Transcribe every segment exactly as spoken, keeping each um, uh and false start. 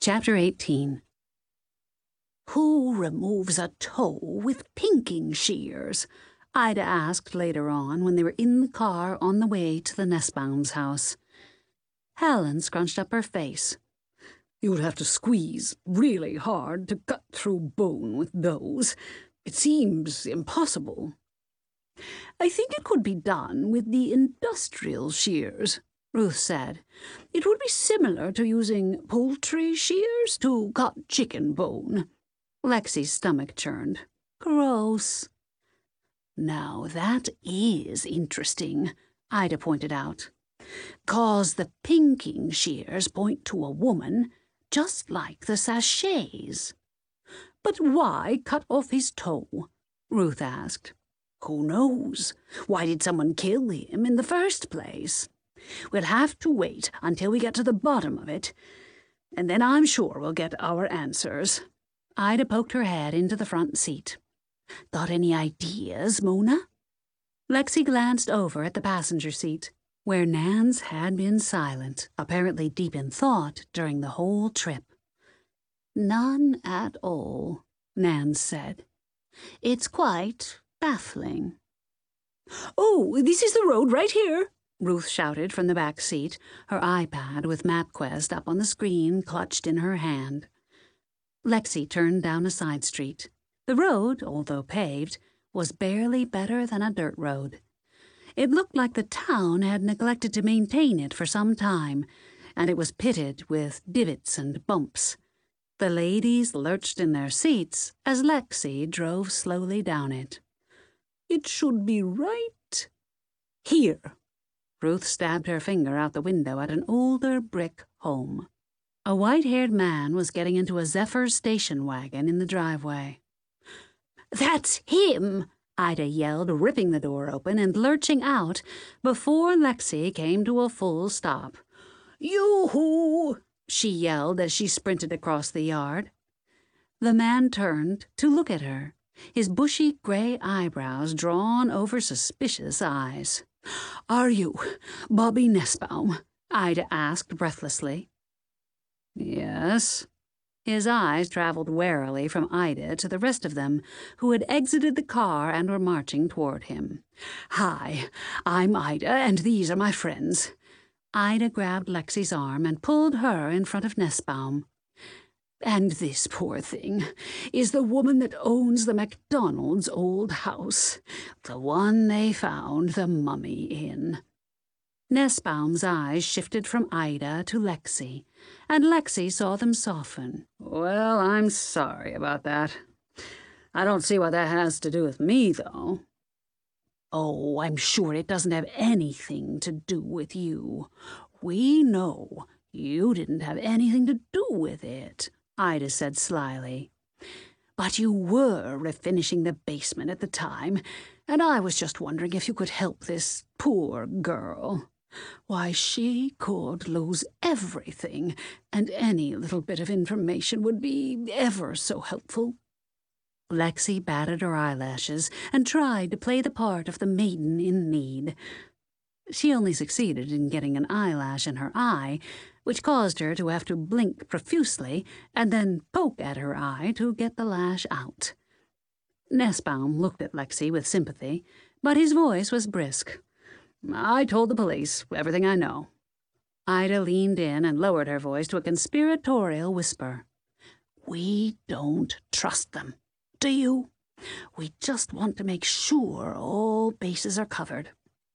Chapter eighteen. "Who removes a toe with pinking shears?" Ida asked later on when they were in the car on the way to the Nussbaum's house. Helen scrunched up her face. "You'd have to squeeze really hard to cut through bone with those. It seems impossible." "I think it could be done with the industrial shears," Ruth said. "It would be similar to using poultry shears to cut chicken bone." Lexi's stomach churned. "Gross." "Now that is interesting," Ida pointed out. "'Cause the pinking shears point to a woman, just like the sachets." "But why cut off his toe?" Ruth asked. "Who knows? Why did someone kill him in the first place? We'll have to wait until we get to the bottom of it, and then I'm sure we'll get our answers." Ida poked her head into the front seat. "Got any ideas, Mona?" Lexi glanced over at the passenger seat, where Nans had been silent, apparently deep in thought during the whole trip. "None at all," Nans said. "It's quite baffling." "Oh, this is the road right here," Ruth shouted from the back seat, her iPad with MapQuest up on the screen clutched in her hand. Lexi turned down a side street. The road, although paved, was barely better than a dirt road. It looked like the town had neglected to maintain it for some time, and it was pitted with divots and bumps. The ladies lurched in their seats as Lexi drove slowly down it. "It should be right here." Ruth stabbed her finger out the window at an older brick home. A white-haired man was getting into a Zephyr station wagon in the driveway. "That's him!" Ida yelled, ripping the door open and lurching out before Lexi came to a full stop. "Yoo-hoo!" she yelled as she sprinted across the yard. The man turned to look at her, his bushy gray eyebrows drawn over suspicious eyes. "Are you Bobby Nussbaum?" Ida asked breathlessly. "Yes." His eyes traveled warily from Ida to the rest of them, who had exited the car and were marching toward him. "Hi, I'm Ida, and these are my friends." Ida grabbed Lexi's arm and pulled her in front of Nussbaum. "And this poor thing is the woman that owns the McDonald's old house, the one they found the mummy in." Nussbaum's eyes shifted from Ida to Lexi, and Lexi saw them soften. "Well, I'm sorry about that. I don't see what that has to do with me, though." "Oh, I'm sure it doesn't have anything to do with you. We know you didn't have anything to do with it," Ida said slyly. "But you were refinishing the basement at the time, and I was just wondering if you could help this poor girl. Why, she could lose everything, and any little bit of information would be ever so helpful." Lexi batted her eyelashes and tried to play the part of the maiden in need. She only succeeded in getting an eyelash in her eye, which caused her to have to blink profusely and then poke at her eye to get the lash out. Nussbaum looked at Lexi with sympathy, but his voice was brisk. "I told the police everything I know." Ida leaned in and lowered her voice to a conspiratorial whisper. "We don't trust them, do you? We just want to make sure all bases are covered."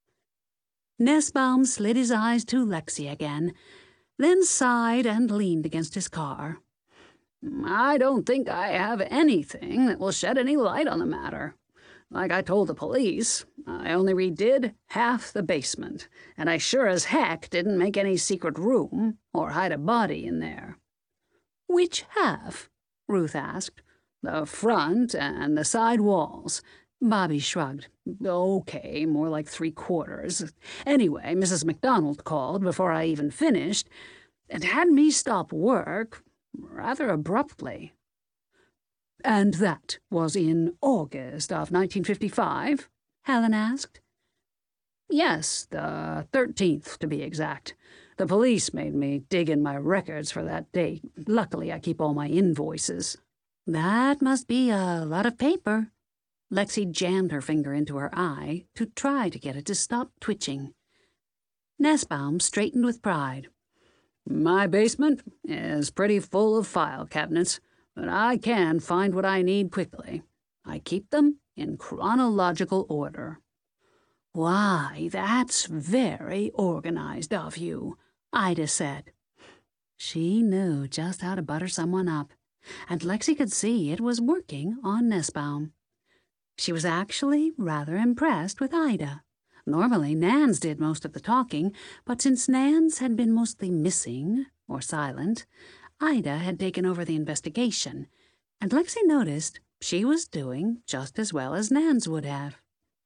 Nussbaum slid his eyes to Lexi again, then sighed and leaned against his car. "I don't think I have anything that will shed any light on the matter. Like I told the police, I only redid half the basement, and I sure as heck didn't make any secret room or hide a body in there." "Which half?" Ruth asked. "The front and the side walls." Bobby shrugged. "Okay, more like three quarters. Anyway, Missus McDonald called before I even finished, and had me stop work rather abruptly." "And that was in August of nineteen fifty-five?" Helen asked. "Yes, the thirteenth, to be exact. The police made me dig in my records for that date. Luckily, I keep all my invoices." "That must be a lot of paper." Lexi jammed her finger into her eye to try to get it to stop twitching. Nussbaum straightened with pride. "My basement is pretty full of file cabinets, but I can find what I need quickly. I keep them in chronological order." "Why, that's very organized of you," Ida said. She knew just how to butter someone up, and Lexi could see it was working on Nussbaum. She was actually rather impressed with Ida. Normally, Nans did most of the talking, but since Nans had been mostly missing or silent, Ida had taken over the investigation, and Lexi noticed she was doing just as well as Nans would have.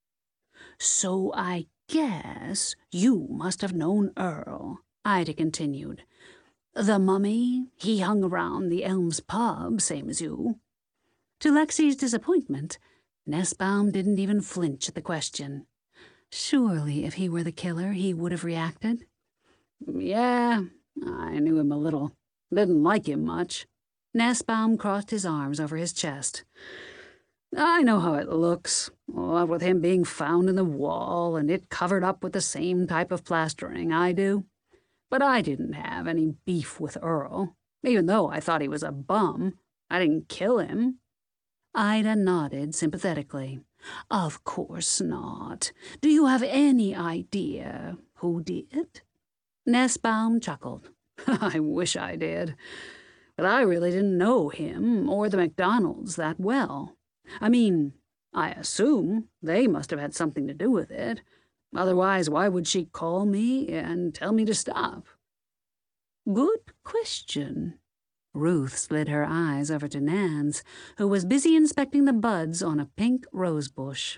"So I guess you must have known Earl," Ida continued. "The mummy, he hung around the Elms pub, same as you." To Lexi's disappointment, Nussbaum didn't even flinch at the question. Surely if he were the killer, he would have reacted. "Yeah, I knew him a little. Didn't like him much." Nussbaum crossed his arms over his chest. "I know how it looks, what with him being found in the wall and it covered up with the same type of plastering I do. But I didn't have any beef with Earl, even though I thought he was a bum. I didn't kill him." Ida nodded sympathetically. "Of course not. Do you have any idea who did?" Nussbaum chuckled. "I wish I did. But I really didn't know him or the McDonalds that well. I mean, I assume they must have had something to do with it. Otherwise, why would she call me and tell me to stop?" "Good question." Ruth slid her eyes over to Nans, who was busy inspecting the buds on a pink rose bush.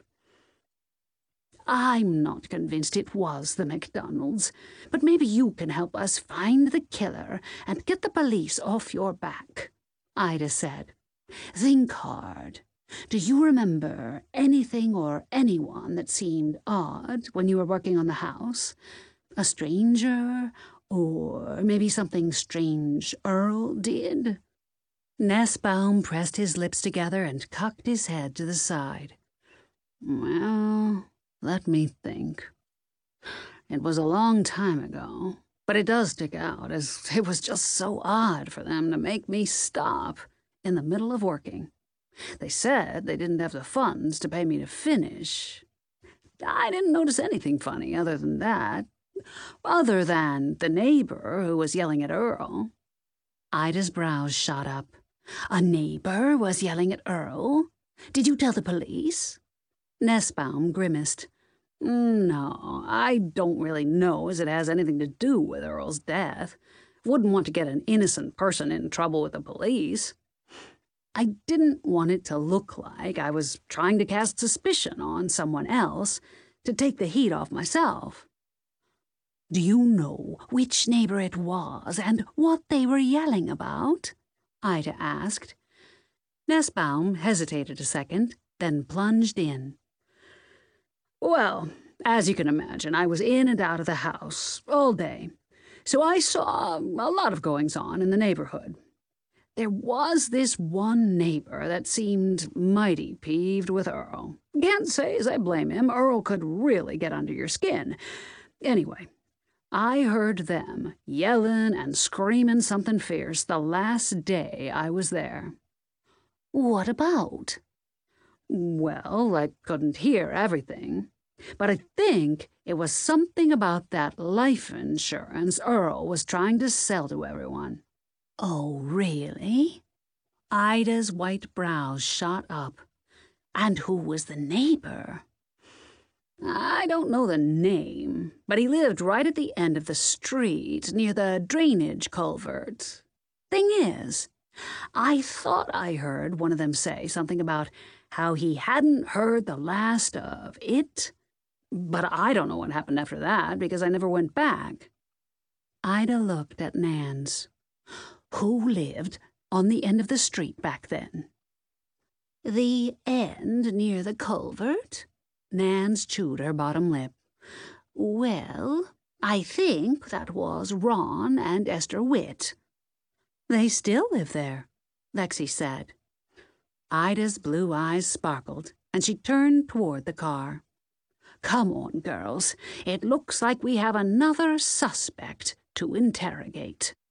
"I'm not convinced it was the McDonalds, but maybe you can help us find the killer and get the police off your back," Ida said. "Think hard. Do you remember anything or anyone that seemed odd when you were working on the house? A stranger? Or maybe something strange Earl did?" Nussbaum pressed his lips together and cocked his head to the side. "Well, let me think. It was a long time ago, but it does stick out, as it was just so odd for them to make me stop in the middle of working. They said they didn't have the funds to pay me to finish. I didn't notice anything funny other than that. Other than the neighbor who was yelling at Earl." Ida's brows shot up. "A neighbor was yelling at Earl? Did you tell the police?" Nussbaum grimaced. "No, I don't really know as it has anything to do with Earl's death. Wouldn't want to get an innocent person in trouble with the police. I didn't want it to look like I was trying to cast suspicion on someone else to take the heat off myself." "Do you know which neighbor it was and what they were yelling about?" Ida asked. Nussbaum hesitated a second, then plunged in. "Well, as you can imagine, I was in and out of the house all day, so I saw a lot of goings-on in the neighborhood. There was this one neighbor that seemed mighty peeved with Earl. Can't say as I blame him. Earl could really get under your skin. Anyway, I heard them yelling and screaming something fierce the last day I was there." "What about?" "Well, I couldn't hear everything, but I think it was something about that life insurance Earl was trying to sell to everyone." "Oh, really?" Ida's white brows shot up. "And who was the neighbor?" "I don't know the name, but he lived right at the end of the street near the drainage culvert. Thing is, I thought I heard one of them say something about how he hadn't heard the last of it, but I don't know what happened after that because I never went back." Ida looked at Nans. "Who lived on the end of the street back then?" "The end near the culvert?" Nans chewed her bottom lip. "Well, I think that was Ron and Esther Witt." "They still live there," Lexi said. Ida's blue eyes sparkled, and she turned toward the car. "Come on, girls. It looks like we have another suspect to interrogate."